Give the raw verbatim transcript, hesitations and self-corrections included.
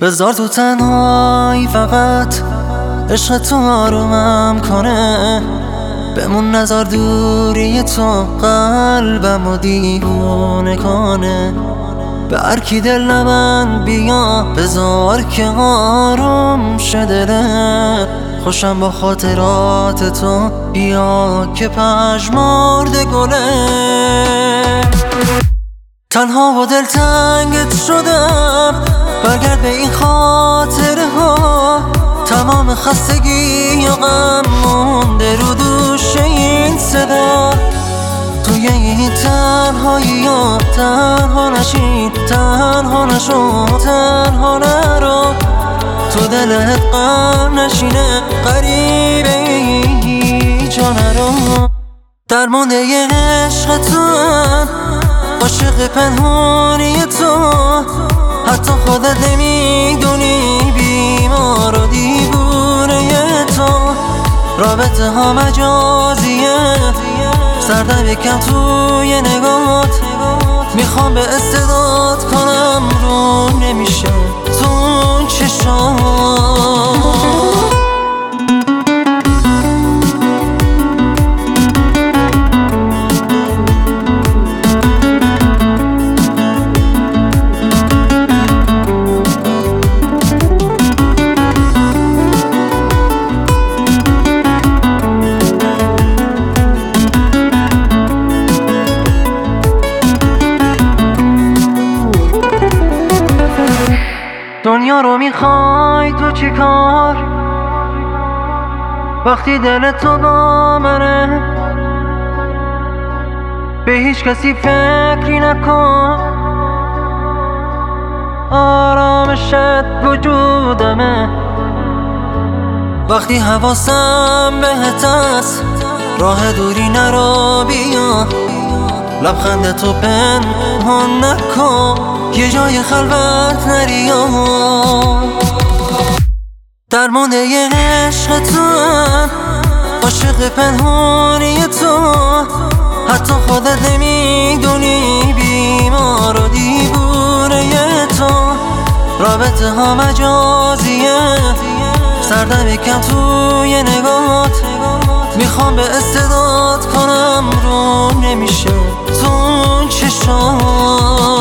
بذار تو تنهایی فقط عشق تو آرومم کنه، بمون نذار دوری تو قلبمو دیوونه کنه. به هر کی دل نبند بیا، بذار که آروم شه دله. خوشم با خاطرات تو، بیا که پژمرده گله. تنها و دلتنگت شدم، برگرد به این خاطره ها. تمام خستگی و غم مونده رو دوش این صدا. توی این تنهایی ها تنها نشین، تنها نشو، تنها نرو. تو دلت غم نشینه، غریبه هیچ جا نرو. درمانده ی عشق تو هم، عاشق پنهانی تو. حتی خودت نمیدونی بیمار و دیوونه تو. رابطه ها مجازیه، سردم یکم توی نگات. میخوام به استعداد کنم رو نمیشه تو اون چشام. دنیا رو میخوای تو چی کار وقتی دل تو با منه؟ به هیچ کسی فکری نکن، آرامشت وجودمه. وقتی حواسم بهت است، راه دوری نرو بیا. لبخند تو پنهان نکن، یه جای خلوت نریا. درمانده ی عشق تو هم، عاشق پنهانی تو. حتی خودت نمیدونی بیمار و دیوونه تو. رابطه ها مجازیه، سردم یکم توی نگات. میخوام به استعداد کنم رو نمیشه تو اون چشام.